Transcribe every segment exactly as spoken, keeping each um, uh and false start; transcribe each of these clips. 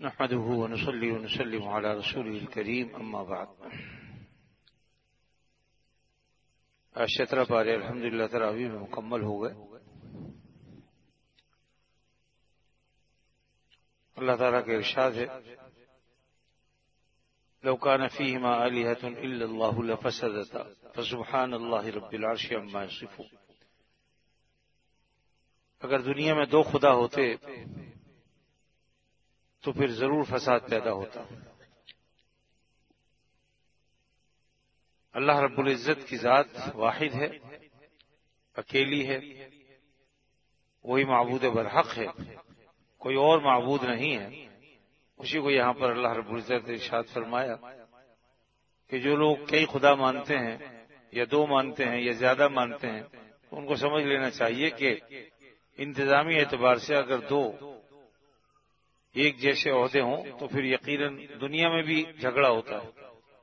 نحمده ونصلي ونسلم على رسوله الكريم اما بعد. آج سترہ پارے الحمدللہ تراویح میں مکمل ہو گئے. اللہ تعالیٰ کے ارشاد ہے لو كان فيهما آلهة إلا الله لفسدتا فسبحان الله رب العرش عما يصفون. اگر دنیا میں دو خدا ہوتے تو پھر ضرور فساد پیدا ہوتا. اللہ رب العزت کی ذات واحد ہے، اکیلی ہے، وہی معبود برحق ہے، کوئی اور معبود نہیں ہے. اسی کو یہاں پر اللہ رب العزت نے ارشاد فرمایا کہ جو لوگ کئی خدا مانتے ہیں یا دو مانتے ہیں یا زیادہ مانتے ہیں ان کو سمجھ لینا چاہیے کہ انتظامی اعتبار سے اگر دو ایک جیسے عہدے ہوں تو پھر یقیناً دنیا میں بھی جھگڑا ہوتا ہے.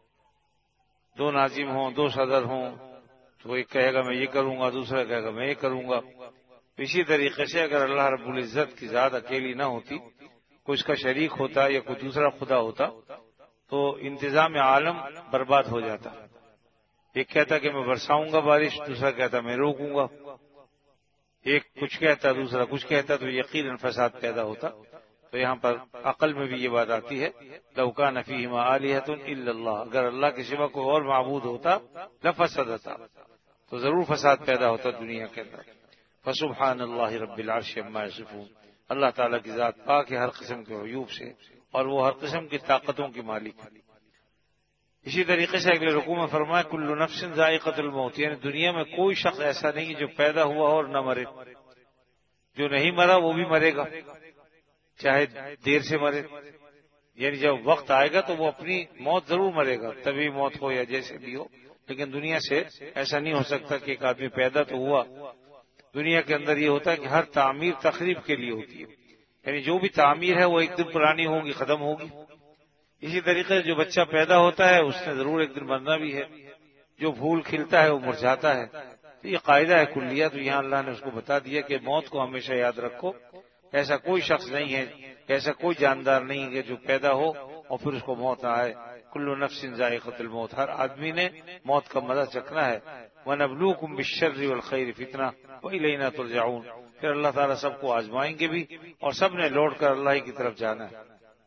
دو ناظم ہوں، دو صدر ہوں تو ایک کہے گا میں یہ کروں گا، دوسرا کہے گا میں یہ کروں گا. اسی طریقے سے اگر اللہ رب العزت کی ذات اکیلی نہ ہوتی، کوئی اس کا شریک ہوتا یا کوئی دوسرا خدا ہوتا تو انتظام عالم برباد ہو جاتا. ایک کہتا کہ میں برساؤں گا بارش، دوسرا کہتا میں روکوں گا. ایک کچھ کہتا دوسرا کچھ کہتا تو یقیناً فساد پیدا ہوتا. تو یہاں پر عقل میں بھی یہ بات آتی ہے لو کان فیہما آلہۃ الا اللہ، اگر اللہ کے سوا کوئی اور معبود ہوتا لفسدتا تو ضرور فساد پیدا ہوتا دنیا کے اندر. فسبحان اللہ رب العرش عما یصفون. اللہ تعالیٰ کی ذات پاک ہے ہر قسم کے عیوب سے اور وہ ہر قسم کی طاقتوں کی مالک ہے. اسی طریقے سے اگلے رکوع میں فرمایا کل نفس ذائقۃ الموت، یعنی دنیا میں کوئی شخص ایسا نہیں جو پیدا ہوا اور نہ مرے. جو نہیں مرا وہ بھی مرے گا، چاہے دیر سے مرے. یعنی جب وقت آئے گا تو وہ اپنی موت ضرور مرے گا، طبیعی موت ہو یا جیسے بھی ہو. لیکن دنیا سے ایسا نہیں ہو سکتا کہ ایک آدمی پیدا تو ہوا. دنیا کے اندر یہ ہوتا ہے کہ ہر تعمیر تخریب کے لیے ہوتی ہے، یعنی جو بھی تعمیر ہے وہ ایک دن پرانی ہوگی، ختم ہوگی. اسی طریقے سے جو بچہ پیدا ہوتا ہے اس نے ضرور ایک دن مرنا بھی ہے. جو پھول کھلتا ہے وہ مرجھاتا ہے. تو یہ قاعدہ ہے کلیہ. تو یہاں اللہ نے اس کو بتا دیا کہ موت کو ہمیشہ یاد رکھو. ایسا کوئی شخص نہیں ہے، ایسا کوئی جاندار نہیں ہے جو پیدا ہو اور پھر اس کو موت نہ آئے. کل نفس ذائقۃ الموت، ہر آدمی نے موت کا مزہ چکھنا ہے. وَنَبْلُوكُمْ بِالشَّرِّ وَالْخَيْرِ فِتْنَةً وَإِلَيْنَا تُرْجَعُونَ. پھر اللہ تعالیٰ سب کو آزمائیں گے بھی اور سب نے لوٹ کر اللہ ہی کی طرف جانا ہے.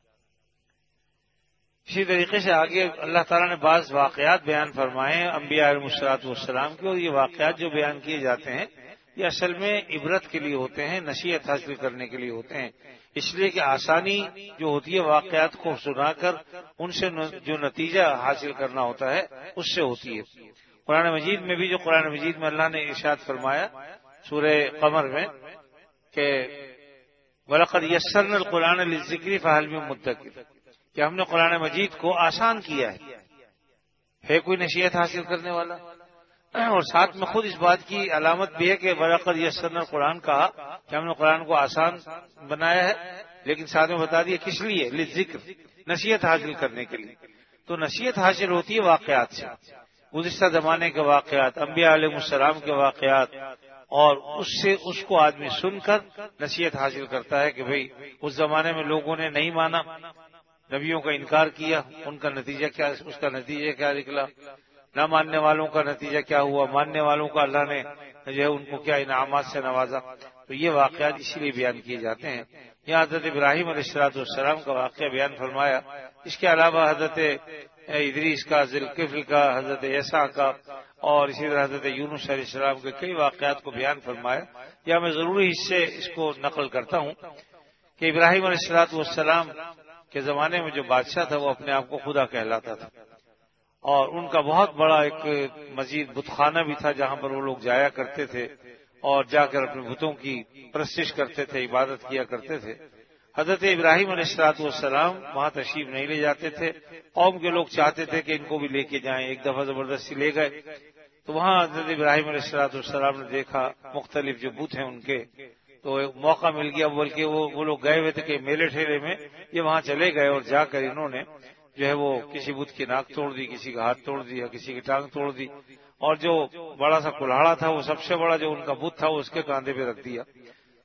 اسی طریقے سے آگے اللہ تعالیٰ نے بعض واقعات بیان فرمائے انبیاء علیہ الصلوۃ والسلام کے، اور یہ واقعات جو بیان کیے جاتے ہیں یہ اصل میں عبرت کے لیے ہوتے ہیں، نصیحت حاصل کرنے کے لیے ہوتے ہیں. اس لیے کہ آسانی جو ہوتی ہے واقعات کو سنا کر ان سے جو نتیجہ حاصل کرنا ہوتا ہے اس سے ہوتی ہے. قرآن مجید میں بھی جو قرآن مجید میں اللہ نے ارشاد فرمایا سورہ قمر میں کہ وَلَقَدْ يَسَّرْنَا الْقُرْآنَ لِلذِّكْرِ فَهَلْ مِن مُدَّكِرٍ، کہ ہم نے قرآن مجید کو آسان کیا ہے. ہے کوئی نصیحت حاصل کرنے والا؟ اور ساتھ میں خود اس بات کی علامت بھی ہے کہ وَلَقَدْ يَسَّرْنَا الْقُرْآنَ کہا کہ ہم نے قرآن کو آسان بنایا ہے، لیکن ساتھ میں بتا دیا کس لیے؟ للذکر، نصیحت حاصل کرنے کے لیے. تو نصیحت حاصل ہوتی ہے واقعات سے، گزشتہ زمانے کے واقعات، انبیاء علیہ السلام کے واقعات، اور اس سے اس کو آدمی سن کر نصیحت حاصل کرتا ہے کہ بھئی اس زمانے میں لوگوں نے نہیں مانا، نبیوں کا انکار کیا، ان کا نتیجہ کیا، اس کا نتیجہ کیا نکلا، نہ ماننے والوں کا نتیجہ کیا ہوا، ماننے والوں کا اللہ نے جو ہے ان کو کیا انعامات سے نوازا. تو یہ واقعات اسی لیے بیان کیے جاتے ہیں. یہاں حضرت ابراہیم علیہ الصلوۃ والسلام کا واقعہ بیان فرمایا. اس کے علاوہ حضرت ادریس کا، ذوالکفل کا، حضرت عیسیٰ کا، اور اسی طرح حضرت یونس علیہ السلام کے کئی واقعات کو بیان فرمایا. یا میں ضروری حصے اس کو نقل کرتا ہوں کہ ابراہیم علیہ الصلوۃ والسلام کے زمانے میں جو بادشاہ تھا وہ اپنے آپ کو خدا کہلاتا تھا، اور ان کا بہت بڑا ایک مزید بت خانہ بھی تھا جہاں پر وہ لوگ جایا کرتے تھے اور جا کر اپنے بتوں کی پرستش کرتے تھے، عبادت کیا کرتے تھے. حضرت ابراہیم علیہ الصلوۃ والسلام وہاں تشریف نہیں لے جاتے تھے. قوم کے لوگ چاہتے تھے کہ ان کو بھی لے کے جائیں. ایک دفعہ زبردستی لے گئے تو وہاں حضرت ابراہیم علیہ الصلوۃ والسلام نے دیکھا مختلف جو بت ہیں ان کے، تو ایک موقع مل گیا. بلکہ وہ وہ لوگ گئے ہوئے تھے کہ میلے ٹھیلے میں یہ وہاں چلے گئے اور جا کر انہوں نے جو ہے وہ کسی بت کی ناک توڑ دی، کسی کا ہاتھ توڑ دیا، کسی کی ٹانگ توڑ دی، اور جو بڑا سا کلاڑا تھا وہ سب سے بڑا جو ان کا بت تھا وہ اس کے کاندھے پہ رکھ دیا.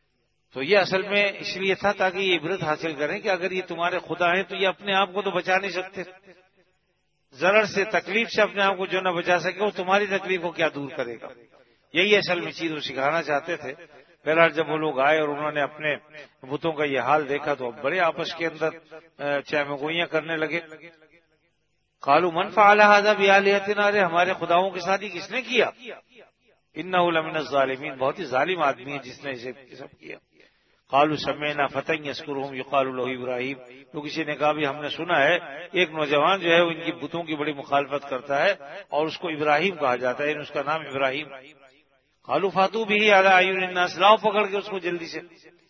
تو یہ اصل میں اس لیے تھا تاکہ یہ عبرت حاصل کریں کہ اگر یہ تمہارے خدا ہیں تو یہ اپنے آپ کو تو بچا نہیں سکتے، ضرر سے تکلیف سے اپنے آپ کو جو نہ بچا سکے وہ تمہاری تکلیف کو کیا دور کرے گا. یہی اصل میں چیز وہ سکھانا چاہتے تھے. بہرحال جب وہ لوگ آئے اور انہوں نے اپنے بتوں کا یہ حال دیکھا تو اب بڑے آپس کے اندر چہمہ گوئیاں کرنے لگے. قالوا من فعل هذا بآلهتنا، ارے ہمارے خداؤں کے ساتھ ہی کس نے کیا؟ انہ لمن الظالمین، بہت ہی ظالم آدمی ہے جس نے اسے سب کیا. قالوا سمعنا فتى يذكرهم يقال له ابراہیم، تو کسی نے کہا بھی ہم نے سنا ہے ایک نوجوان جو ہے وہ ان کی بتوں کی بڑی مخالفت کرتا ہے اور اس کو ابراہیم کہا جاتا ہے، اس کا نام ابراہیم. قالوا فاتوا به على اعين الناس، لاؤ پکڑ کے اس کو جلدی سے.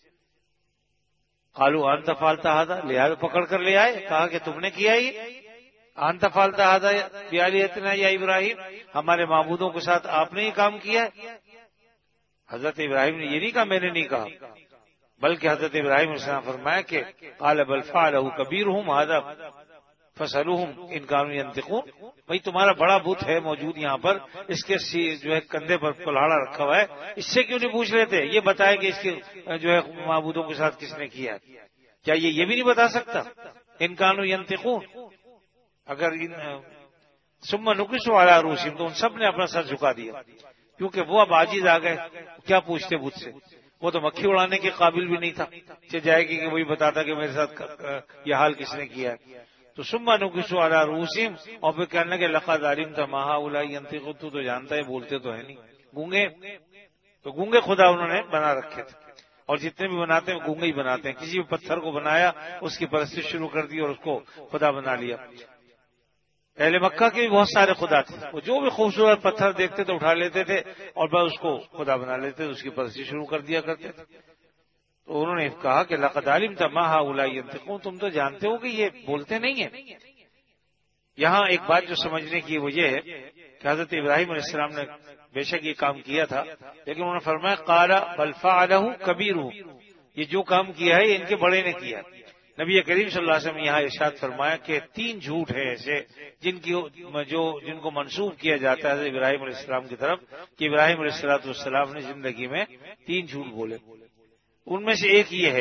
قالوا انت فعلت هذا، لہذا پکڑ کر لے آئے، کہا کہ تم نے کیا یہ. انت فعلت هذا بآلهتنا یا ابراہیم، ہمارے معبودوں کے ساتھ آپ نے یہ کام کیا ہے. حضرت ابراہیم نے یہ نہیں کہا میں نے نہیں کہا، بلکہ حضرت ابراہیم علیہ السلام فرمایا کہ قال بل فعله كبيرهم هذا فسألوهم ان كانوا ينطقون، بھئی تمہارا بڑا بت ہے موجود یہاں پر، اس کے جو ہے کندھے پر کلاڑا رکھا ہوا ہے، اس سے کیوں نہیں پوچھ لیتے؟ یہ بتائے کہ اس کے جو ہے معبودوں کے ساتھ کس نے کیا ہے. کیا یہ یہ بھی نہیں بتا سکتا؟ ان كانوا ينطقون، اگر ان ثم نكسوا على رؤوسهم، تو ان سب نے اپنا سر جھکا دیا کیونکہ وہ اب عاجز آ گئے. کیا پوچھتے بت سے؟ وہ تو مکھی اڑانے کے قابل بھی نہیں تھا کہ جائے گی کہ وہی بتاتا کہ میرے ساتھ یہ حال کس نے کیا ہے. تو ثم نكسوا على رؤوسهم، اور پھر کہنے لگے لقد علمت ما هؤلاء ينطقون، تو تو جانتا ہے بولتے تو ہے نہیں، گونگے. تو گونگے خدا انہوں نے بنا رکھے تھے، اور جتنے بھی بناتے ہیں گونگے ہی بناتے ہیں. کسی بھی پتھر کو بنایا اس کی پرستش شروع کر دی اور اس کو خدا بنا لیا. اہل مکہ کے بھی بہت سارے خدا تھے، وہ جو بھی خوبصورت پتھر دیکھتے تھے اٹھا لیتے تھے اور بس اس کو خدا بنا لیتے تھے، اس کی پرستی شروع کر دیا کرتے تھے. تو انہوں نے کہا کہ لقد علمت ما هؤلاء ينطقون، تم تو جانتے ہو کہ یہ بولتے نہیں ہیں. یہاں ایک بات جو سمجھنے کی وہ یہ ہے کہ حضرت ابراہیم علیہ السلام نے بے شک یہ کام کیا تھا، لیکن انہوں نے فرمایا قال بل فعله كبيرهم، یہ جو کام کیا ہے ان کے بڑے نے کیا. نبی کریم صلی اللہ علیہ وسلم یہاں ارشاد فرمایا کہ تین جھوٹ ہیں ایسے جن کی جو جن کو منسوب کیا جاتا ہے ابراہیم علیہ السلام کی طرف، کہ ابراہیم علیہ الصلوۃ والسلام نے زندگی میں تین جھوٹ بولے. ان میں سے ایک یہ ہے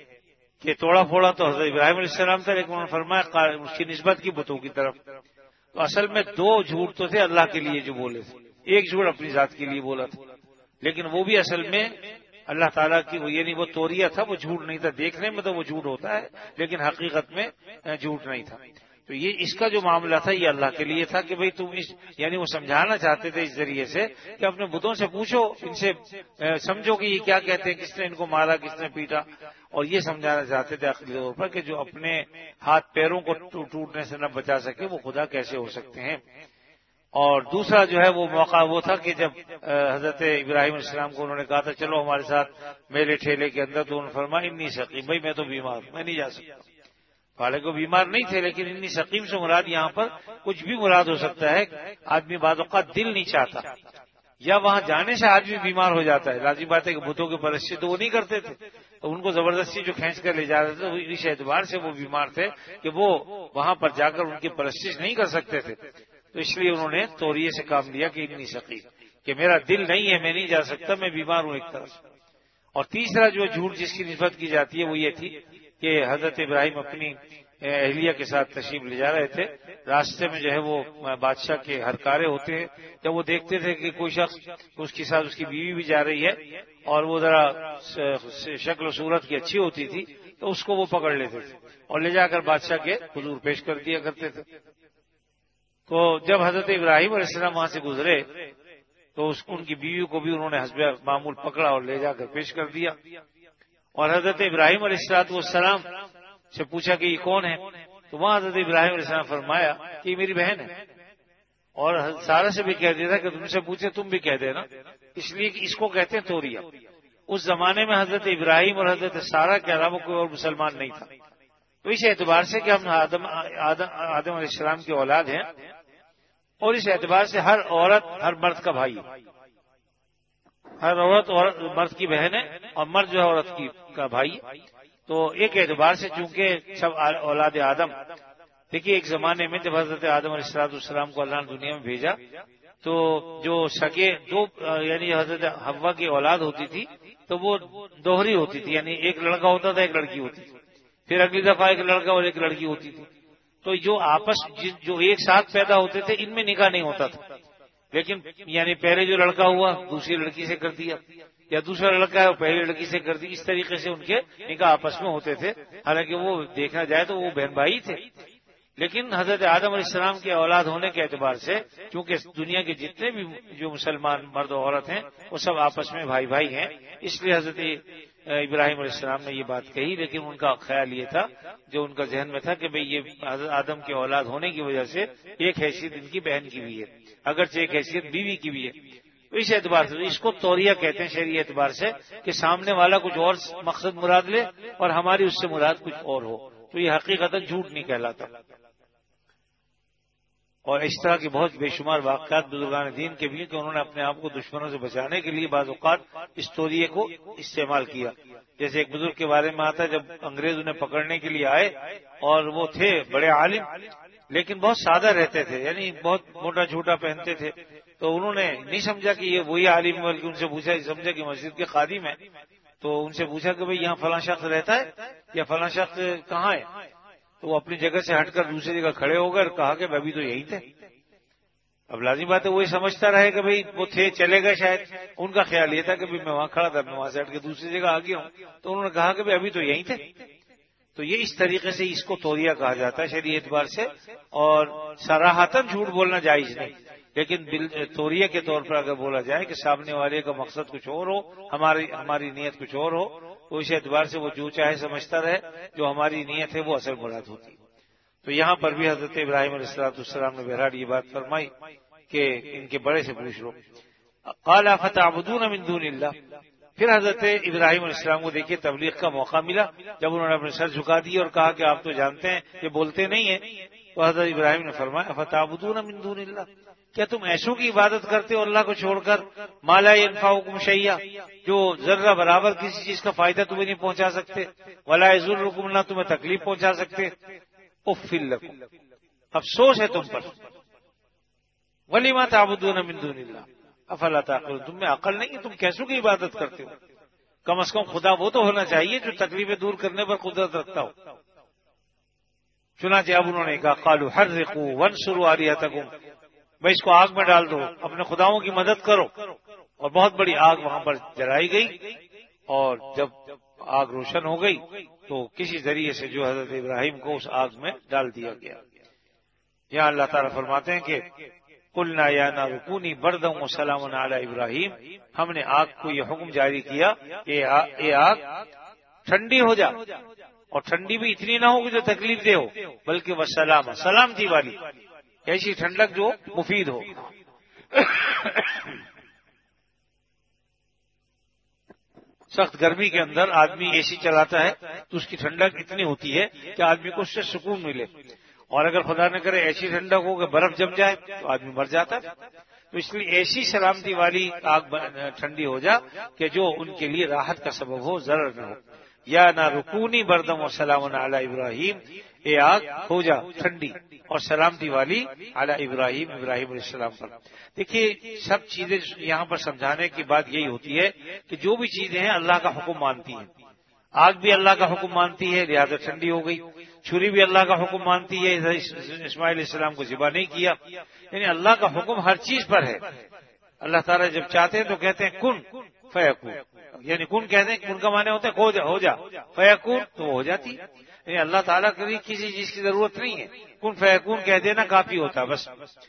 کہ توڑا پھوڑا تو حضرت ابراہیم علیہ السلام تھا، لیکن انہوں نے فرمایا اس کی نسبت کی بتوں کی طرف. تو اصل میں دو جھوٹ تو تھے اللہ کے لیے جو بولے تھے، ایک جھوٹ اپنی ذات کے لیے بولا تھا، لیکن وہ بھی اصل میں اللہ تعالیٰ کی، وہ یعنی وہ توریہ تھا، وہ جھوٹ نہیں تھا. دیکھنے میں تو وہ جھوٹ ہوتا ہے لیکن حقیقت میں جھوٹ نہیں تھا. تو یہ اس کا جو معاملہ تھا یہ اللہ کے لیے تھا کہ بھئی تم اس، یعنی وہ سمجھانا چاہتے تھے اس ذریعے سے کہ اپنے بتوں سے پوچھو، ان سے سمجھو کہ یہ کیا کہتے ہیں، کس نے ان کو مارا، کس نے پیٹا. اور یہ سمجھانا چاہتے تھے عقلی طور پر کہ جو اپنے ہاتھ پیروں کو ٹوٹنے سے نہ بچا سکے وہ خدا کیسے ہو سکتے ہیں. اور دوسرا جو ہے وہ موقع وہ تھا کہ جب حضرت ابراہیم علیہ السلام کو انہوں نے کہا تھا چلو ہمارے ساتھ میرے ٹھیلے کے اندر، تو انہوں نے فرمایا انی سقیم، بھائی میں تو بیمار ہوں، میں نہیں جا سکتا. حالانکہ وہ بیمار نہیں تھے، لیکن انی سقیم سے مراد یہاں پر کچھ بھی مراد ہو سکتا ہے. آدمی بعض اوقات دل نہیں چاہتا یا وہاں جانے سے آدمی بیمار ہو جاتا ہے. لازمی بات ہے کہ بتوں کے پرستی تو وہ نہیں کرتے تھے، تو ان کو زبردستی جو کھینچ کر لے جا رہے تھے اس اعتبار سے وہ بیمار تھے کہ وہ وہاں پر جا کر ان کی پرستش نہیں کر سکتے تھے. تو اس لیے انہوں نے توریے سے کام لیا کہ انی سقیم، کہ میرا دل نہیں ہے، میں نہیں جا سکتا، میں بیمار ہوں ایک طرح سے. اور تیسرا جو جھوٹ جس کی نسبت کی جاتی ہے وہ یہ تھی کہ حضرت ابراہیم اپنی اہلیہ کے ساتھ تشریف لے جا رہے تھے. راستے میں جو ہے وہ بادشاہ کے ہرکارے ہوتے ہیں، جب وہ دیکھتے تھے کہ کوئی شخص اس کے ساتھ اس کی بیوی بھی جا رہی ہے اور وہ ذرا شکل و صورت کی اچھی ہوتی تھی تو اس کو وہ پکڑ لیتے تھے اور لے جا کر بادشاہ کے حضور پیش کر دیا کرتے تھے. تو جب حضرت ابراہیم علیہ السلام وہاں سے گزرے تو اس ان کی بیوی کو بھی انہوں نے حسب معمول پکڑا اور لے جا کر پیش کر دیا. اور حضرت ابراہیم علیہ السلام والسلام سے پوچھا کہ یہ کون ہے، تو وہاں حضرت ابراہیم علیہ السلام فرمایا کہ یہ میری بہن ہے. اور سارا سے بھی کہہ دیا تھا کہ تم سے پوچھے تم بھی کہہ دینا، اس لیے کہ اس کو کہتے ہیں توریہ. اس زمانے میں حضرت ابراہیم اور حضرت سارا کے علاوہ کوئی اور مسلمان نہیں تھا. تو اس اعتبار سے کہ ہم آدم آدم علیہ السلام کی اولاد ہیں، اور اس اعتبار سے ہر عورت ہر مرد کا بھائی، ہر عورت عورت مرد کی بہن ہے اور مرد جو ہے عورت کی کا بھائی. تو ایک اعتبار سے چونکہ سب اولاد آدم، دیکھیے ایک زمانے میں جب حضرت آدم علیہ السلام والسلام کو اللہ نے دنیا میں بھیجا تو جو سگے دو یعنی حضرت حوا کی اولاد ہوتی تھی تو وہ دوہری ہوتی تھی، یعنی ایک لڑکا ہوتا تھا ایک لڑکی ہوتی تھی، پھر اگلی دفعہ ایک لڑکا اور ایک لڑکی ہوتی تھی. تو جو آپس جو ایک ساتھ پیدا ہوتے تھے ان میں نکاح نہیں ہوتا تھا، لیکن یعنی پہلے جو لڑکا ہوا دوسری لڑکی سے کر دیا، یا دوسرا لڑکا ہے وہ پہلی لڑکی سے کر دی، اس طریقے سے ان کے نکاح آپس میں ہوتے تھے. حالانکہ وہ دیکھا جائے تو وہ بہن بھائی تھے، لیکن حضرت آدم علیہ السلام کے اولاد ہونے کے اعتبار سے چونکہ دنیا کے جتنے بھی جو مسلمان مرد و عورت ہیں وہ سب آپس میں بھائی بھائی ہیں، اس لیے حضرت ابراہیم علیہ السلام نے یہ بات کہی. لیکن ان کا خیال یہ تھا، جو ان کا ذہن میں تھا کہ بھئی یہ حضرت آدم کے اولاد ہونے کی وجہ سے ایک حیثیت ان کی بہن کی بھی ہے، اگرچہ ایک حیثیت بیوی کی بھی ہے. اس اعتبار سے اس کو توریہ کہتے ہیں شرعی اعتبار سے، کہ سامنے والا کچھ اور مقصد مراد لے اور ہماری اس سے مراد کچھ اور ہو، تو یہ حقیقت جھوٹ نہیں کہلاتا. اور اس طرح کے بہت بے شمار واقعات بزرگان دین کے بھی کہ انہوں نے اپنے آپ کو دشمنوں سے بچانے کے لیے بعض اوقات اس توریے کو استعمال کیا. جیسے ایک بزرگ کے بارے میں آتا ہے، جب انگریز انہیں پکڑنے کے لیے آئے اور وہ تھے بڑے عالم لیکن بہت سادہ رہتے تھے، یعنی بہت موٹا جھوٹا پہنتے تھے، تو انہوں نے نہیں سمجھا کہ یہ وہی عالم ہے، بلکہ ان سے پوچھا، سمجھا کہ مسجد کے خادم ہے. تو ان سے پوچھا کہ بھئی یہاں فلاں شخص رہتا ہے یا فلاں شخص کہاں ہے؟ تو وہ اپنی جگہ سے ہٹ کر دوسری جگہ کھڑے ہو گئے اور کہا کہ ابھی تو یہی تھے. اب لازمی بات ہے وہی سمجھتا رہے کہ بھئی وہ تھے چلے گئے، شاید ان کا خیال یہ تھا کہ میں وہاں کھڑا تھا، میں وہاں سے ہٹ کے دوسری جگہ آ گیا ہوں. تو انہوں نے کہا کہ بھئی ابھی تو یہی تھے. تو یہ اس طریقے سے اس کو توریہ کہا جاتا ہے شرعی اعتبار سے، اور صراحتاً جھوٹ بولنا جائز نہیں، لیکن توریہ کے طور پر اگر بولا جائے کہ سامنے والے کا مقصد کچھ اور ہو، ہماری ہماری نیت کچھ اور ہو، تو اس اعتبار سے وہ جو چاہے سمجھتا رہے، جو ہماری نیت ہے وہ اصل مراد ہوتی. تو یہاں پر بھی حضرت ابراہیم علیہ السلام نے بہرحال یہ بات فرمائی کہ ان کے بڑے سے پوچھ لو. قال فتعبدون من دون اللہ. پھر حضرت ابراہیم علیہ السلام کو دیکھیے تبلیغ کا موقع ملا، جب انہوں نے اپنے سر جھکا دی اور کہا کہ آپ تو جانتے ہیں یہ بولتے نہیں ہیں. تو حضرت ابراہیم نے فرمایا فتعبدون من دون اللہ، کیا تم ایسوں کی عبادت کرتے ہو اللہ کو چھوڑ کر، ما لا ينفعکم شیئا، جو ذرہ برابر کسی چیز کا فائدہ تمہیں نہیں پہنچا سکتے، ولا یضرکم، نہ تمہیں تکلیف پہنچا سکتے. اف لکم، افسوس ہے تم پر. ولما تعبدون من دون اللہ افلا تعقلون، تم میں عقل نہیں ہے، تم کیسوں کی عبادت کرتے ہو؟ کم از کم خدا وہ تو ہونا چاہیے جو تکلیفیں دور کرنے پر قدرت رکھتا ہو. چنانچہ اب انہوں نے کہا قالوا حرقوا وانصروا آلہتکم، بھائی اس کو آگ میں ڈال دو، اپنے خداؤں کی مدد کرو. اور بہت بڑی آگ وہاں پر جلائی گئی، اور جب آگ روشن ہو گئی تو کسی ذریعے سے جو حضرت ابراہیم کو اس آگ میں ڈال دیا گیا. یہاں اللہ تعالیٰ فرماتے ہیں کہ قلنا یا نار کونی بردا وسلام علی ابراہیم، ہم نے آگ کو یہ حکم جاری کیا کہ اے آگ ٹھنڈی ہو جا، اور ٹھنڈی بھی اتنی نہ ہو کہ جو تکلیف دے ہو، بلکہ وہ سلام سلامتی والی، ایسی ٹھنڈک جو مفید ہو. سخت گرمی کے اندر آدمی اے سی چلاتا ہے تو اس کی ٹھنڈک اتنی ہوتی ہے کہ آدمی کو اس سے سکون ملے، اور اگر خدا نہ کرے ایسی ٹھنڈک ہو کہ برف جم جائے تو آدمی مر جاتا ہے. تو اس لیے ایسی سلامتی والی آگ ٹھنڈی ہو جا کہ جو ان کے لیے راحت کا سبب ہو، ضرر نہ ہو. یا نہ رکونی بردم و سلام علی ابراہیم، اے آگ ہو جا ٹھنڈی اور سلامتی والی علی ابراہیم، ابراہیم علیہ السلام پر. دیکھیے سب چیزیں یہاں پر سمجھانے کی بات یہی ہوتی ہے کہ جو بھی چیزیں ہیں اللہ کا حکم مانتی ہیں. آگ بھی اللہ کا حکم مانتی ہے لہذا ٹھنڈی ہو گئی، چھری بھی اللہ کا حکم مانتی ہے، اسماعیل علیہ السلام کو ذبح نہیں کیا. یعنی اللہ کا حکم ہر چیز پر ہے. اللہ تعالیٰ جب چاہتے ہیں تو کہتے ہیں کن فیکون، یعنی کن کہتے ہیں، کن کا معنی ہوتا ہے ہو جا، ہو جا فیکون، تو وہ ہو جاتی. یعنی اللہ تعالیٰ کے لیے کسی چیز کی ضرورت نہیں ہے، کن فیکون کہہ دینا کافی ہوتا بس.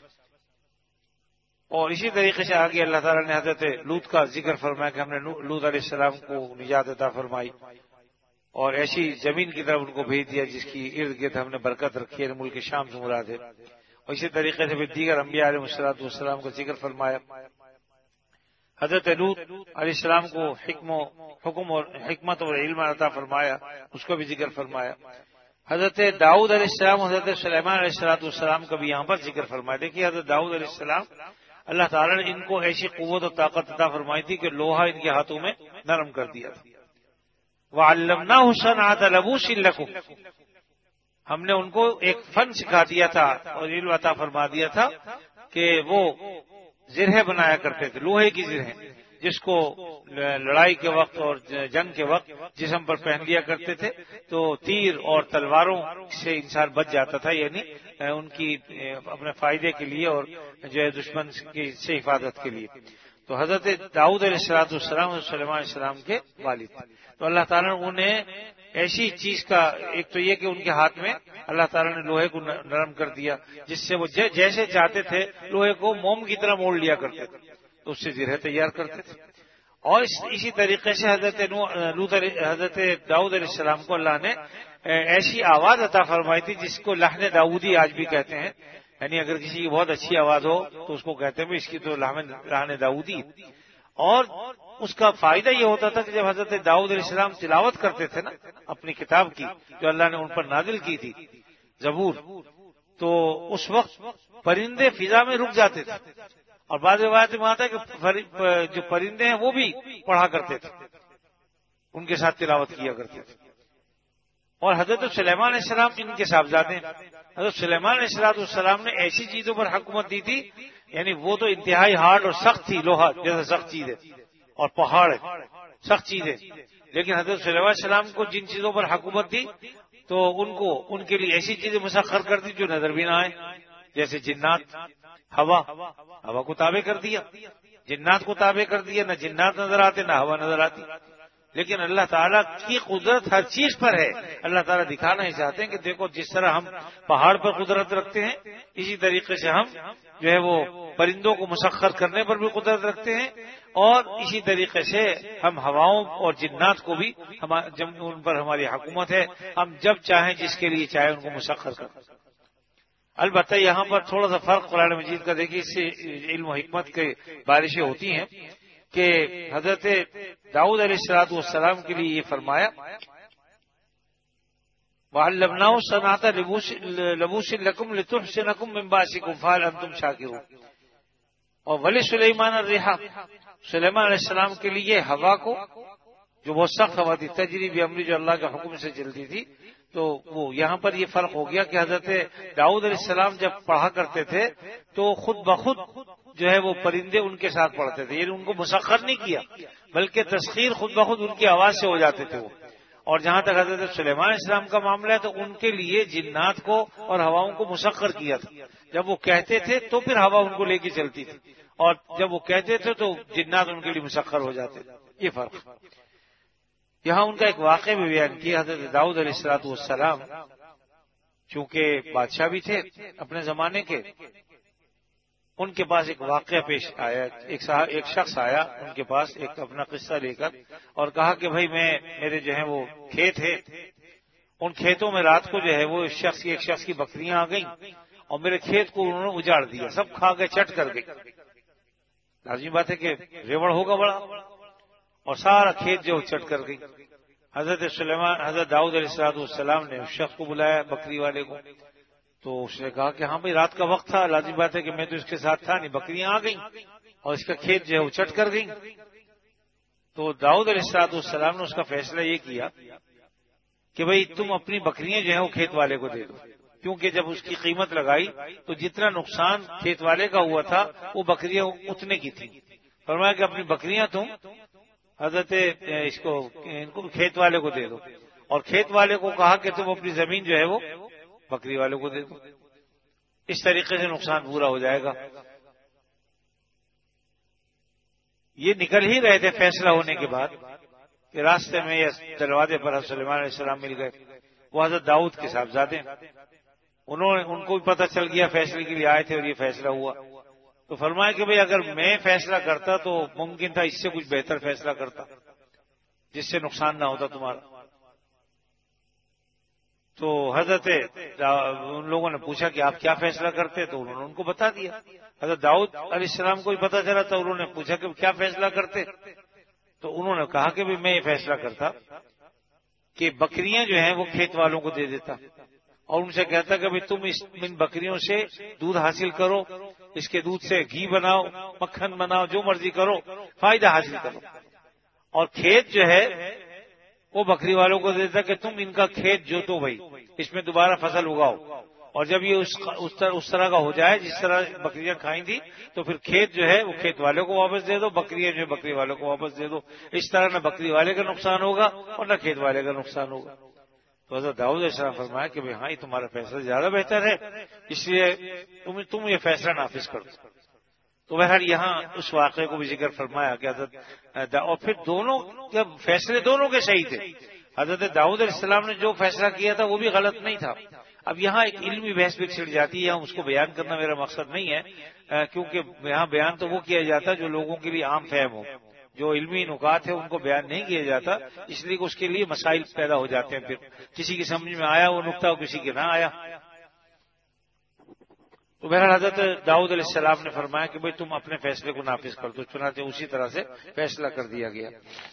اور اسی طریقے سے آگے اللہ تعالیٰ نے حضرت لوط کا ذکر فرمایا کہ ہم نے لوط علیہ السلام کو نجات عطا فرمائی اور ایسی زمین کی طرف ان کو بھیج دیا جس کی ارد گرد ہم نے برکت رکھی ہے، ملک شام سے مراد ہے. اور اسی طریقے سے پھر دیگر انبیاء علیہ الصلوۃ والسلام کا ذکر فرمایا. حضرت لوط علیہ السلام کو حکم و حکم اور حکمت اور علم عطا فرمایا، اس کا بھی ذکر فرمایا. حضرت داؤد علیہ السلام، حضرت سلیمان علیہ الصلوۃ والسلام کا بھی یہاں پر ذکر فرمایا. دیکھیے حضرت داؤد علیہ السلام اللہ تعالیٰ نے ان کو ایسی قوت اور طاقت عطا فرمائی تھی کہ لوہا ان کے ہاتھوں میں نرم کر دیا تھا. وَعَلَّمْنَاهُ صَنْعَةَ لَبُوسٍ لَكُمْ، ہم نے ان کو ایک فن سکھا دیا تھا اور علم عطا فرما دیا تھا کہ وہ زرہیں بنایا کرتے تھے، لوہے کی زرہیں. جس کو لڑائی کے وقت اور جنگ کے وقت جسم پر پہن لیا کرتے تھے تو تیر اور تلواروں سے انسان بچ جاتا تھا، یعنی ان کی اپنے فائدے کے لیے اور جو ہے دشمن کی سے حفاظت کے لیے۔ تو حضرت داؤد علیہ الصلوۃ والسلام اور سلیمان علیہ السلام کے والد، تو اللہ تعالیٰ نے انہیں ایسی چیز کا، ایک تو یہ کہ ان کے ہاتھ میں اللہ تعالیٰ نے لوہے کو نرم کر دیا جس سے وہ جیسے چاہتے تھے لوہے کو موم کی طرح موڑ لیا کرتے تھے، تو اس سے زرہ تیار کرتے تھے۔ اور اسی طریقے سے حضرت لوط حضرت داؤد علیہ السلام کو اللہ نے ایسی آواز عطا فرمائی تھی جس کو لحن داؤدی آج بھی کہتے ہیں، یعنی اگر کسی کی بہت اچھی آواز ہو تو اس کو کہتے ہیں اس کی تو لحن داؤدی۔ اور اس کا فائدہ یہ ہوتا تھا کہ جب حضرت داؤد علیہ السلام تلاوت کرتے تھے نا اپنی کتاب کی جو اللہ نے ان پر نازل کی تھی زبور، تو اس وقت پرندے فضا میں رک جاتے تھے، اور بعض روایت میں آتا ہے کہ جو پرندے ہیں وہ بھی پڑھا کرتے تھے، ان کے ساتھ تلاوت کیا کرتے تھے۔ اور حضرت سلیمان علیہ السلام ان کے صاحبزادے ہیں۔ حضرت سلیمان علیہ السلام نے ایسی چیزوں پر حکومت دی تھی، یعنی وہ تو انتہائی ہارڈ اور سخت تھی، لوہا جیسا سخت چیز ہے اور پہاڑ ہے سخت چیز ہے، لیکن حضرت سلیمان علیہ السلام کو جن چیزوں پر حکومت دی تو ان کو ان کے لیے ایسی چیزیں مسخر کر دی جو نظر بھی نہ آئے، جیسے جنات، ہوا ہوا کو تابع کر دیا، جنات کو تابع کر دیا، نہ جنات نظر آتے نہ ہوا نظر آتی، لیکن اللہ تعالیٰ کی قدرت ہر چیز پر ہے۔ اللہ تعالیٰ دکھانا ہی چاہتے ہیں کہ دیکھو جس طرح ہم پہاڑ پر قدرت رکھتے ہیں اسی طریقے سے ہم جو ہے وہ پرندوں کو مسخر کرنے پر بھی قدرت رکھتے ہیں، اور اسی طریقے سے ہم ہواؤں اور جنات کو بھی ان پر ہماری حکومت ہے، ہم جب چاہیں جس کے لیے چاہیں ان کو مسخر کریں۔ البتہ یہاں پر تھوڑا سا فرق قرآن مجید کا دیکھیے، اس سے علم و حکمت کی بارشیں ہوتی ہیں کہ حضرت داؤد علیہ الصلوۃ والسلام کے لیے یہ فرمایا وَعَلَّمْنَاهُ صَنْعَةَ لَبُوسٍ لَكُمْ لِتُحْصِنَكُم مِّن بَأْسِكُمْ فَهَلْ أَنتُمْ شَاكِرُونَ۔ اور وَلِسُلَيْمَانَ الرِّيحَ، سلیمان علیہ السلام کے لیے ہوا کو، جو بہت سخت ہوا تھی، تجری بِأَمْرِهِ، جو اللہ کے حکم سے چلتی تھی، تو وہ یہاں پر یہ فرق ہو گیا کہ حضرت داؤد علیہ السلام جب پڑھا کرتے تھے تو خود بخود جو ہے وہ پرندے ان کے ساتھ پڑھتے تھے، یعنی ان کو مسخر نہیں کیا بلکہ تسخیر خود بخود ان کی آواز سے ہو جاتے تھے وہ۔ اور جہاں تک حضرت سلیمان علیہ السلام کا معاملہ ہے تو ان کے لیے جنات کو اور ہواؤں کو مسخر کیا تھا، جب وہ کہتے تھے تو پھر ہوا ان کو لے کے چلتی تھی، اور جب وہ کہتے تھے تو جنات ان کے لیے مسخر ہو جاتے تھے، یہ فرق۔ یہاں ان کا ایک واقعہ بھی بیان کیا، حضرت داؤد علیہ الصلوۃ والسلام چونکہ بادشاہ بھی تھے اپنے زمانے کے، ان کے پاس ایک واقعہ پیش آیا، ایک ایک شخص آیا ان کے پاس ایک اپنا قصہ لے کر اور کہا کہ بھائی میں میرے جو ہیں وہ کھیت ہے، ان کھیتوں میں رات کو جو ہے وہ شخص ایک شخص کی بکریاں آ گئیں اور میرے کھیت کو انہوں نے اجاڑ دیا، سب کھا گئے، چٹ کر گئے۔ لازمی بات ہے کہ ریوڑ ہوگا بڑا، اور سارا کھیت جو چٹ کر گئی۔ حضرت سلیمان حضرت داؤد علیہ الصلوۃ والسلام نے اس شخص کو بلایا، بکری والے کو، تو اس نے کہا کہ ہاں بھائی رات کا وقت تھا، لازمی بات ہے کہ میں تو اس کے ساتھ تھا نہیں، بکریاں آ گئیں اور اس کا کھیت جو ہے وہ چٹ کر گئیں۔ تو داؤد علیہ الصلوۃ والسلام نے اس کا فیصلہ یہ کیا کہ بھائی تم اپنی بکریاں جو ہیں وہ کھیت والے کو دے دو، کیونکہ جب اس کی قیمت لگائی تو جتنا نقصان کھیت والے کا ہوا تھا وہ بکریاں اتنے کی تھیں۔ فرمایا کہ اپنی بکریاں تم حضرت اس کو ان کو کھیت والے کو دے دو، اور کھیت والے کو کہا کہ تم اپنی زمین جو ہے وہ بکری والے کو دے دو، اس طریقے سے نقصان پورا ہو جائے گا۔ یہ نکل ہی رہے تھے فیصلہ ہونے کے بعد کہ راستے میں یا دروازے پر حضرت سلیمان علیہ السلام مل گئے، وہ حضرت داؤد کے صاحبزادے، انہوں نے ان کو بھی پتہ چل گیا فیصلے کے لیے آئے تھے اور یہ فیصلہ ہوا، تو فرمایا کہ بھئی اگر میں فیصلہ کرتا تو ممکن تھا اس سے کچھ بہتر فیصلہ کرتا جس سے نقصان نہ ہوتا تمہارا۔ تو حضرت ان لوگوں نے پوچھا کہ آپ کیا فیصلہ کرتے، تو انہوں نے ان کو بتا دیا۔ حضرت داؤد علیہ السلام کو بھی پتہ چلا تو انہوں نے پوچھا کہ کیا فیصلہ کرتے، تو انہوں نے کہا کہ میں یہ فیصلہ کرتا کہ بکریاں جو ہیں وہ کھیت والوں کو دے دیتا اور ان سے کہتا کہ تم ان بکریوں سے دودھ حاصل کرو، اس کے دودھ سے گھی بناؤ، مکھن بناؤ، جو مرضی کرو، فائدہ حاصل کرو، اور کھیت جو ہے وہ بکری والوں کو دیتا کہ تم ان کا کھیت جوتو بھائی، اس میں دوبارہ فصل اگاؤ، اور جب یہ اس طرح, اس طرح کا ہو جائے جس طرح بکریاں کھائیں تھی تو پھر کھیت جو ہے وہ کھیت والوں کو واپس دے دو، بکریاں جو ہے بکری والوں کو واپس دے دو. اس طرح نہ بکری والے کا نقصان ہوگا اور نہ کھیت والے کا نقصان ہوگا. تو حضرت داؤد علیہ السلام فرمایا کہ ہاں یہ تمہارا فیصلہ زیادہ بہتر ہے، اس لیے تم تم یہ فیصلہ نافذ کرو. تو بہرحال یہاں اس واقعے کو بھی ذکر فرمایا کہ حضرت اور پھر دونوں جب فیصلے دونوں کے صحیح تھے. حضرت داؤد علیہ السلام نے جو فیصلہ کیا تھا وہ بھی غلط نہیں تھا. اب یہاں ایک علمی بحث بھی چھڑ جاتی ہے، اس کو بیان کرنا میرا مقصد نہیں ہے، کیونکہ یہاں بیان تو وہ کیا جاتا ہے جو لوگوں کے لیے عام فہم ہو. جو علمی نکات ہے ان کو بیان نہیں کیا جاتا، اس لیے کہ اس کے لیے مسائل پیدا ہو جاتے ہیں. پھر کسی کی سمجھ میں آیا وہ نکتہ اور کسی کے نہ آیا. تو بہرحال حضرت داؤد علیہ السلام نے فرمایا کہ بھئی تم اپنے فیصلے کو نافذ کر دو. چنانچہ اسی طرح سے فیصلہ کر دیا گیا.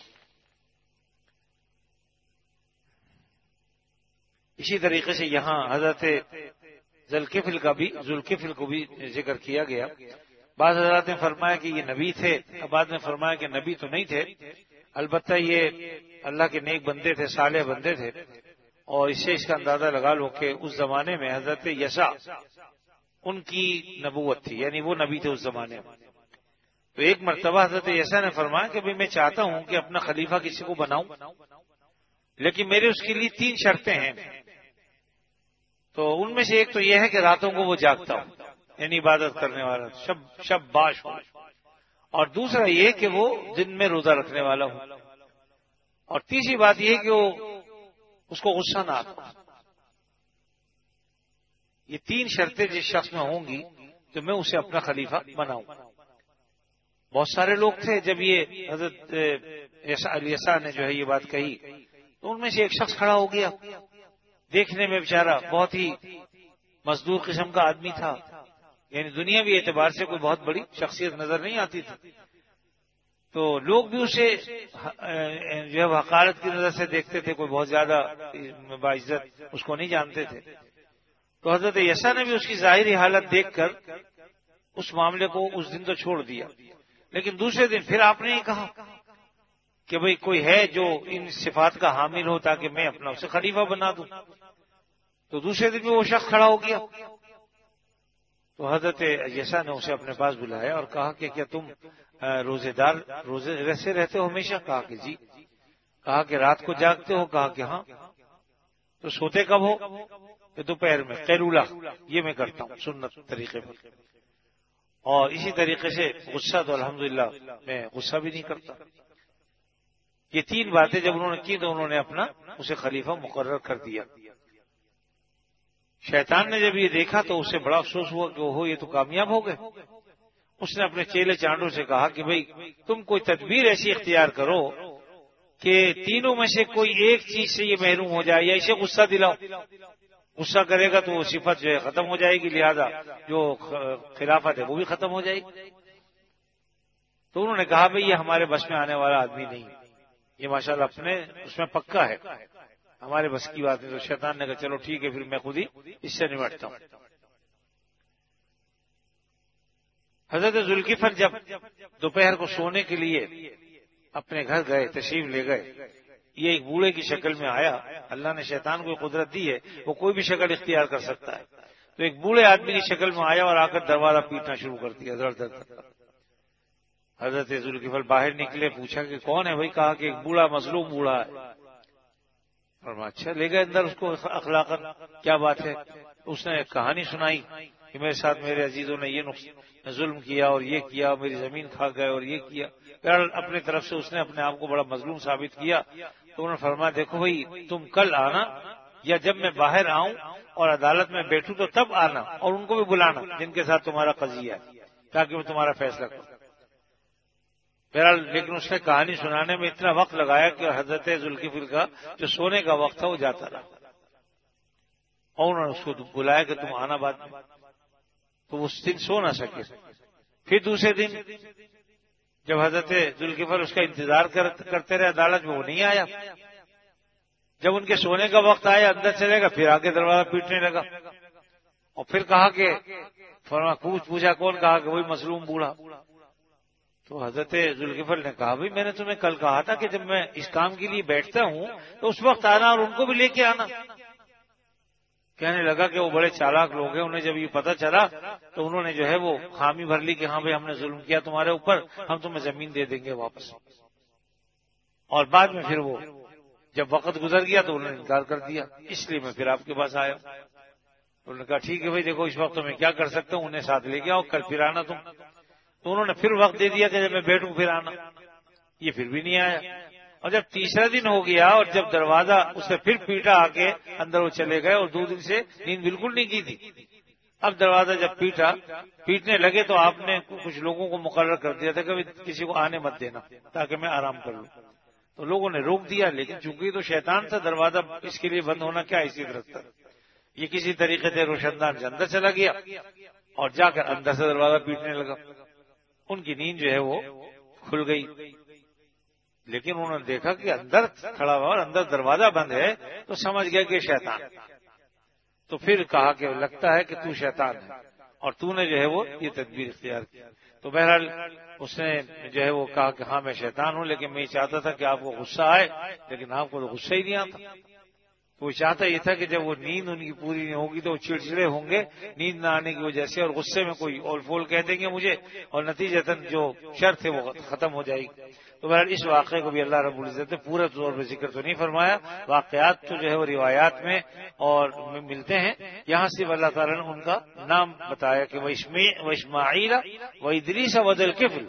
اسی طریقے سے یہاں حضرت ذوالکفل کا بھی ذوالکفل کو بھی ذکر کیا گیا. بعض حضرات نے فرمایا کہ یہ نبی تھے، بعد نے فرمایا کہ نبی تو نہیں تھے، البتہ یہ اللہ کے نیک بندے تھے، صالح بندے تھے. اور اس سے اس کا اندازہ لگا لو کہ اس زمانے میں حضرت یسع ان کی نبوت تھی، یعنی وہ نبی تھے اس زمانے میں. تو ایک مرتبہ حضرت یسع نے فرمایا کہ میں چاہتا ہوں کہ اپنا خلیفہ کسی کو بناؤں، لیکن میرے اس کے لیے تین شرطیں ہیں. تو ان میں سے ایک تو یہ ہے کہ راتوں کو وہ جاگتا ہو، یعنی عبادت کرنے والا شب شب باش ہو، اور دوسرا یہ کہ وہ دن میں روزہ رکھنے والا ہو، اور تیسری بات یہ کہ وہ اس کو غصہ نہ آتا. یہ تین شرطیں جس شخص میں ہوں گی تو میں اسے اپنا خلیفہ بناؤں. بہت سارے لوگ تھے جب یہ حضرت یسع نے جو ہے یہ بات کہی تو ان میں سے ایک شخص کھڑا ہو گیا. دیکھنے میں بیچارہ بہت ہی مزدور قسم کا آدمی تھا، یعنی دنیاوی اعتبار سے کوئی بہت بڑی شخصیت نظر نہیں آتی تھی. تو لوگ بھی اسے جو ہے حقارت کی نظر سے دیکھتے تھے، کوئی بہت زیادہ باعزت اس کو نہیں جانتے تھے. تو حضرت یسع نے بھی اس کی ظاہری حالت دیکھ کر اس معاملے کو اس دن تو چھوڑ دیا، لیکن دوسرے دن پھر آپ نے یہ کہا کہ بھئی کوئی ہے جو ان صفات کا حامل ہو تاکہ میں اپنا اسے خلیفہ بنا دوں. تو دوسرے دن میں وہ شخص کھڑا ہو گیا. تو حضرت یسع نے اسے اپنے پاس بلایا اور کہا کہ کیا تم روزے دار روزے سے رہتے ہو ہمیشہ؟ کہا کہ جی. کہا کہ رات کو جاگتے ہو؟ کہا کہ ہاں. تو سوتے کب ہو؟ کہ دوپہر میں، قیلولہ یہ میں کرتا ہوں سنت طریقے پر. اور اسی طریقے سے غصہ تو الحمدللہ میں غصہ بھی نہیں کرتا. یہ تین باتیں جب انہوں نے کی تو انہوں نے اپنا اسے خلیفہ مقرر کر دیا. شیطان نے جب یہ دیکھا تو اسے بڑا افسوس ہوا کہ وہ یہ تو کامیاب ہو گئے. اس نے اپنے چیلے چانڈوں سے کہا کہ بھئی تم کوئی تدبیر ایسی اختیار کرو کہ تینوں میں سے کوئی ایک چیز سے یہ محروم ہو جائے، یا اسے غصہ دلاؤ. غصہ کرے گا تو وہ صفت جو ہے ختم ہو جائے گی، لہذا جو خلافت ہے وہ بھی ختم ہو جائے گی. تو انہوں نے کہا بھئی یہ ہمارے بس میں آنے والا آدمی نہیں، یہ ماشاءاللہ اپنے اس میں پکا ہے، ہمارے بس کی بات نہیں. تو شیطان نے کہا چلو ٹھیک ہے پھر میں خود ہی اس سے نمٹتا ہوں. حضرت ذوالکفل جب دوپہر کو سونے کے لیے اپنے گھر گئے، تشریف لے گئے، یہ ایک بوڑھے کی شکل میں آیا. اللہ نے شیطان کو قدرت دی ہے، وہ کوئی بھی شکل اختیار کر سکتا ہے. تو ایک بوڑھے آدمی کی شکل میں آیا اور آ کر دروازہ پیٹنا شروع کر دیا در در در. حضرت ذوالکفل باہر نکلے، پوچھا کہ کون ہے بھائی؟ کہا کہ ایک بوڑھا مظلوم بوڑھا ہے. اور اچھا لے گئے اندر اس کو اخلاقاً، کیا بات ہے؟ اس نے ایک کہانی سنائی کہ میرے ساتھ میرے عزیزوں نے یہ ظلم کیا اور یہ کیا، میری زمین کھا گئے اور یہ کیا. اپنے طرف سے اس نے اپنے آپ کو بڑا مظلوم ثابت کیا. تو انہوں نے فرمایا دیکھو بھائی تم کل آنا، یا جب میں باہر آؤں اور عدالت میں بیٹھوں تو تب آنا، اور ان کو بھی بلانا جن کے ساتھ تمہارا قضیہ ہے، تاکہ میں تمہارا فیصلہ کروں. بہرحال لیکن اس نے کہانی سنانے میں اتنا وقت لگایا کہ حضرت ذوالکفل کا جو سونے کا وقت تھا وہ جاتا رہا. اور انہوں نے اس کو بلایا کہ تم آنا بعد میں. تو اس دن سو نہ سکے. پھر دوسرے دن جب حضرت ذوالکفل اس کا انتظار کرتے رہے عدالت میں، وہ نہیں آیا. جب ان کے سونے کا وقت آیا اندر چلے گا، پھر آگے دروازہ پیٹنے لگا. اور پھر کہا کہ فرما پوچھ پوچھا کون؟ کہا کہ وہی مظلوم بوڑھا. تو حضرت ذوالکفل نے کہا بھائی میں نے تمہیں کل کہا تھا کہ جب میں اس کام کے لیے بیٹھتا ہوں تو اس وقت آنا اور ان کو بھی لے کے آنا. کہنے لگا کہ وہ بڑے چالاک لوگ ہیں، انہیں جب یہ پتہ چلا تو انہوں نے جو ہے وہ خامی بھر لی کہ ہاں بھائی ہم نے ظلم کیا تمہارے اوپر، ہم تمہیں زمین دے دیں گے واپس. اور بعد میں پھر وہ جب وقت گزر گیا تو انہوں نے انکار کر دیا، اس لیے میں پھر آپ کے پاس آیا. انہوں نے کہا ٹھیک ہے بھائی دیکھو اس وقت میں کیا کر سکتا ہوں، انہیں ساتھ لے کے آؤ، کل پھر آنا تم. تو انہوں نے پھر وقت دے دیا کہ جب میں بیٹھوں پھر آنا. یہ پھر بھی نہیں آیا. اور جب تیسرا دن ہو گیا اور جب دروازہ اسے پھر پیٹا آ کے اندر وہ چلے گئے، اور دو دن سے نیند بالکل نہیں کی تھی. اب دروازہ جب پیٹا پیٹنے لگے تو آپ نے کچھ لوگوں کو مقرر کر دیا تھا کہ کسی کو آنے مت دینا تاکہ میں آرام کر لوں. تو لوگوں نے روک دیا، لیکن چونکہ تو شیطان تھا دروازہ اس کے لیے بند ہونا کیا حیثیت رکھتا. یہ کسی طریقے سے روشن دان سے اندر چلا گیا اور جا کر اندر سے دروازہ پیٹنے لگا. ان کی نیند جو ہے وہ کھل گئی، لیکن انہوں نے دیکھا کہ اندر کھڑا ہوا اور اندر دروازہ بند ہے تو سمجھ گیا کہ شیطان. تو پھر کہا کہ لگتا ہے کہ تو شیطان ہے اور تو نے جو ہے وہ یہ تدبیر اختیار کی. تو بہرحال اس نے جو ہے وہ کہا کہ ہاں میں شیطان ہوں، لیکن میں یہ چاہتا تھا کہ آپ کو غصہ آئے، لیکن آپ کو تو غصہ ہی نہیں آتا. وہ چاہتا یہ تھا کہ جب وہ نیند ان کی پوری نہیں ہوگی تو وہ چڑچڑے ہوں گے نیند نہ آنے کی وجہ سے، اور غصے میں کوئی اول فول کہہ دیں گے مجھے، اور نتیجتاً جو شرط ہے وہ ختم ہو جائے گی. تو بہرحال اس واقعے کو بھی اللہ رب العزت نے پورے طور پر ذکر تو نہیں فرمایا، واقعات تو جو ہے وہ روایات میں اور ملتے ہیں. یہاں صرف اللہ تعالیٰ نے ان کا نام بتایا کہ وہ اسماعیل و ادریس و ذوالکفل.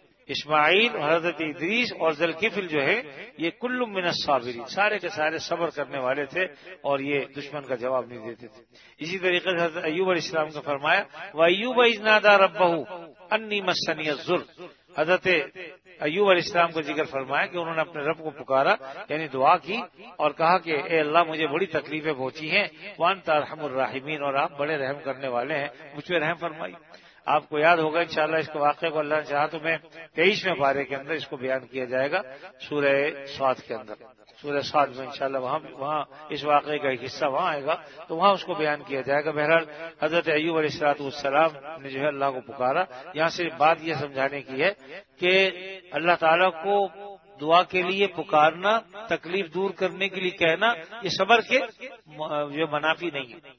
اسماعیل حضرت ادریس اور ذوالکفل جو ہے یہ کل من الصابرین، سارے کے سارے صبر کرنے والے تھے اور یہ دشمن کا جواب نہیں دیتے تھے. اسی طریقے سے حضرت ایوب علیہ السلام کو فرمایا وَأَيُّوبَ إِذْ نَادَىٰ رَبَّهُ أَنِّي مَسَّنِيَ الضُّرُّ. حضرت ایوب علیہ السلام کا ذکر فرمایا کہ انہوں نے اپنے رب کو پکارا، یعنی دعا کی اور کہا کہ اے اللہ مجھے بڑی تکلیفیں پہنچی ہیں، وَأَنْتَ أَرْحَمُ الرَّاحِمِينَ، اور آپ بڑے رحم کرنے والے ہیں، مجھ پہ رحم فرمائی. آپ کو یاد ہوگا انشاءاللہ اس کے واقعے کو اللہ نے چاہا تو میں تیئیسویں پارے کے اندر اس کو بیان کیا جائے گا سورہ صاد کے اندر. سورہ صاد میں انشاءاللہ وہاں وہاں اس واقعے کا ایک حصہ وہاں آئے گا تو وہاں اس کو بیان کیا جائے گا. بہرحال حضرت ایوب علیہ الصلوۃ والسلام نے جو ہے اللہ کو پکارا. یہاں سے بات یہ سمجھانے کی ہے کہ اللہ تعالیٰ کو دعا کے لیے پکارنا، تکلیف دور کرنے کے لیے کہنا، یہ صبر کے جو منافی نہیں ہے.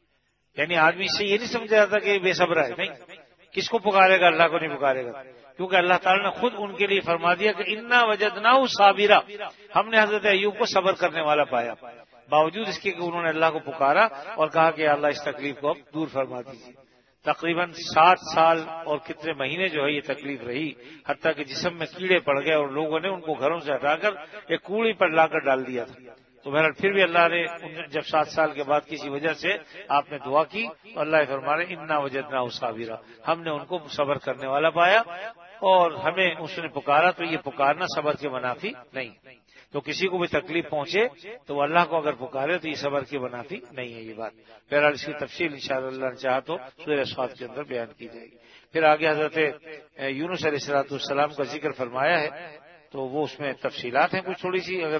یعنی آدمی سے یہ نہیں سمجھا جاتا کہ بے صبر ہے، نہیں، کس کو پکارے گا؟ اللہ کو نہیں پکارے گا، کیونکہ اللہ تعالیٰ نے خود ان کے لیے فرما دیا کہ انا وجدناہ صابرا، ہم نے حضرت ایوب کو صبر کرنے والا پایا، باوجود اس کے کہ انہوں نے اللہ کو پکارا اور کہا کہ اللہ اس تکلیف کو اب دور فرما دیجیے. تقریباً سات سال اور کتنے مہینے جو ہے یہ تکلیف رہی، حتیٰ کہ جسم میں کیڑے پڑ گئے اور لوگوں نے ان کو گھروں سے ہٹا کر ایک کوڑی پر لا کر ڈال دیا تھا. تو بہرحال پھر بھی اللہ نے جب سات سال کے بعد کسی وجہ سے آپ نے دعا کی تو اللہ فرما رہے انا وجدناہ صابرا، ہم نے ان کو صبر کرنے والا پایا اور ہمیں اس نے پکارا. تو یہ پکارنا صبر کے منافی نہیں. تو کسی کو بھی تکلیف پہنچے تو وہ اللہ کو اگر پکارے تو یہ صبر کی منافی نہیں ہے یہ بات. بہرحال اس کی تفصیل انشاءاللہ اللہ نے چاہا تو سورہ صاد کے اندر بیان کی جائے گی. پھر آگے حضرت یونس علیہ الصلوۃ والسلام کا ذکر فرمایا ہے تو وہ اس میں تفصیلات ہیں کچھ تھوڑی سی، اگر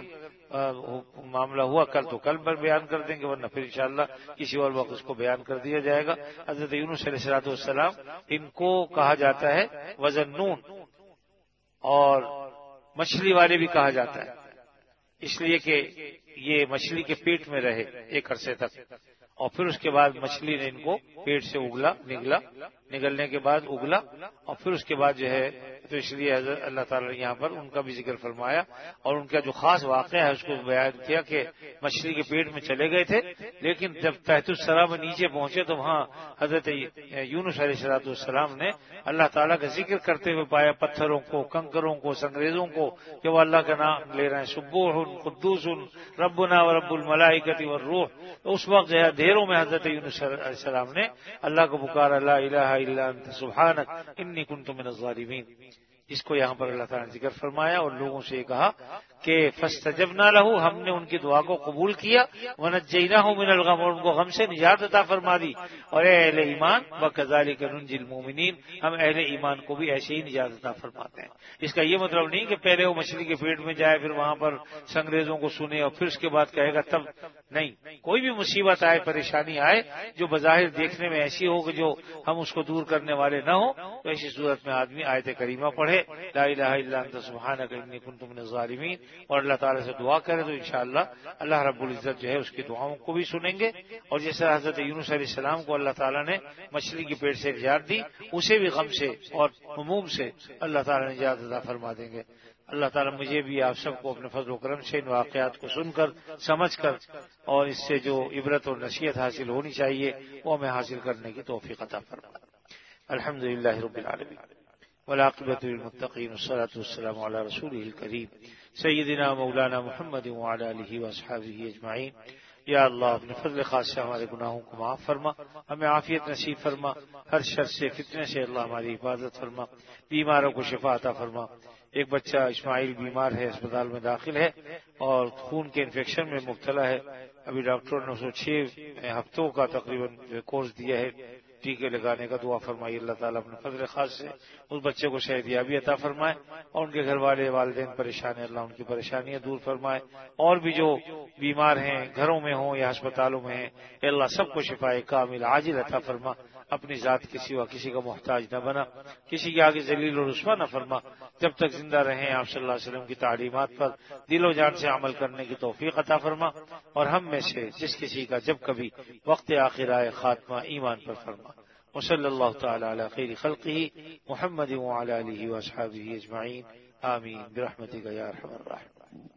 معاملہ ہوا کل تو کل پر بیان کر دیں گے، ورنہ پھر انشاءاللہ کسی اور وقت اس کو بیان کر دیا جائے گا. حضرت یونس علیہ الصلوۃ والسلام ان کو کہا جاتا ہے وذنون، اور مچھلی والے بھی کہا جاتا ہے، اس لیے کہ یہ مچھلی کے پیٹ میں رہے ایک عرصے تک، اور پھر اس کے بعد مچھلی نے ان کو پیٹ سے اگلا نگلا نگلنے کے بعد اگلا، اور پھر اس کے بعد جو ہے تو اس لیے حضرت اللہ تعالیٰ نے یہاں پر ان کا بھی ذکر فرمایا اور ان کا جو خاص واقعہ ہے اس کو بیان کیا کہ مچھلی کے پیٹ میں چلے گئے تھے، لیکن جب تحت الثری میں نیچے پہنچے تو وہاں حضرت یونس علیہ الصلوۃ والسلام نے اللہ تعالیٰ کا ذکر کرتے ہوئے پایا پتھروں کو، کنکروں کو، سنگریزوں کو کہ وہ اللہ کا نام لے رہے ہیں، سبوح قدوس ربنا و رب الملائکۃ والروح. تو اس وقت جو ہے اندھیروں میں حضرت یونس علیہ السلام نے اللہ کو پکارا لا الہ الا انت سبحانک انی کنت من الظالمین. اس کو یہاں پر اللہ تعالیٰ نے ذکر فرمایا اور لوگوں سے یہ کہا کہ فاستجبنا لہ، ہم نے ان کی دعا کو قبول کیا، ونجیناہ من الغم، اور ان کو غم سے نجات عطا فرما دی. اور اے اہل ایمان وکذالک ننجی المؤمنین، ہم اہل ایمان کو بھی ایسے ہی نجات عطا فرماتے ہیں. اس کا یہ مطلب نہیں کہ پہلے وہ مچھلی کے پیٹ میں جائے پھر وہاں پر سنگریزوں کو سنے اور پھر اس کے بعد کہے گا تب نہیں. کوئی بھی مصیبت آئے، پریشانی آئے جو بظاہر دیکھنے میں ایسی ہو کہ جو ہم اس کو دور کرنے والے نہ ہوں، تو ایسی صورت میں آدمی آیت کریمہ پڑھے پڑھے لا الہ الا انت سبحانک انی کنت من الظالمین اور اللہ تعالیٰ سے دعا کرے تو انشاءاللہ اللہ رب العزت جو ہے اس کی دعاؤں کو بھی سنیں گے. اور جس طرح حضرت یونس علیہ السلام کو اللہ تعالیٰ نے مچھلی کی پیٹ سے نجات دی اسے بھی غم سے اور ہموم سے اللہ تعالیٰ نے نجات عطا فرما دیں گے. اللہ تعالیٰ مجھے بھی آپ سب کو اپنے فضل و کرم سے ان واقعات کو سن کر سمجھ کر اور اس سے جو عبرت اور نصیحت حاصل ہونی چاہیے وہ ہمیں حاصل کرنے کی توفیق عطا فرمائے. الحمد للہ رب العالمین والعاقبۃ للمتقین والصلاۃ والسلام علی رسولہ الکریم سیدنا مولانا محمد وعلی آلہ واصحابہ اجمعین. یا اللہ اپنے فضل خاص سے ہمارے گناہوں کو معاف فرما، ہمیں عافیت نصیب فرما، ہر شر سے فتنے سے اللہ ہماری حفاظت فرما، بیماروں کو شفا عطا فرما. ایک بچہ اسماعیل بیمار ہے، اسپتال میں داخل ہے اور خون کے انفیکشن میں مبتلا ہے. ابھی ڈاکٹروں نے اس کو چھ ہفتوں کا تقریباً کورس دیا ہے ٹیکے لگانے کا. دعا فرمائیے اللہ تعالیٰ اپنے فضل خاص سے اس بچے کو صحتیابی عطا فرمائے اور ان کے گھر والے والدین پریشان ہیں اللہ ان کی پریشانیاں دور فرمائے. اور بھی جو بیمار ہیں گھروں میں ہوں یا ہسپتالوں میں ہیں اے اللہ سب کو شفائے کامل عاجل عطا فرما. اپنی ذات کے سوا کسی کا محتاج نہ بنا، کسی کے آگے ذلیل و رسوا نہ فرما. جب تک زندہ رہیں آپ صلی اللہ علیہ وسلم کی تعلیمات پر دل و جان سے عمل کرنے کی توفیق عطا فرما اور ہم میں سے جس کسی کا جب کبھی وقت آخر آئے خاتمہ ایمان پر فرما. وصلی اللہ تعالی علی خیر خلقہ محمد وعلی آلہ واصحابہ اجمعین آمین برحمتک یا ارحم الراحمین.